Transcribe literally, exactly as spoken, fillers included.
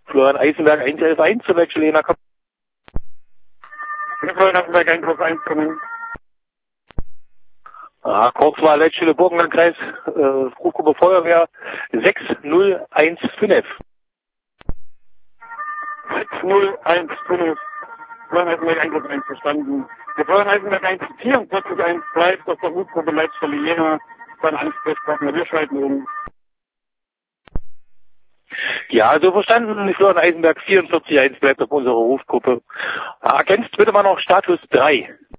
Florian Eisenberg eins elf eins, zu welcher Lena kommt? Florian Eisenberg eins elf eins kommen. Ah, Kurzwahl Leitstelle Burgenlandkreis, äh, Rufgruppe Feuerwehr sechs null eins fünf. sechs null eins fünf. Florian Eisenberg eins elf eins verstanden. Der Florian Eisenberg eins vierundvierzig eins bleibt auf der Rufgruppe Leitstelle Jena. Sein Ansprechpartner, wir schalten um. Ja, also verstanden, Florian Eisenberg vierundvierzig eins bleibt auf unserer Rufgruppe. Ergänzt bitte mal noch Status drei.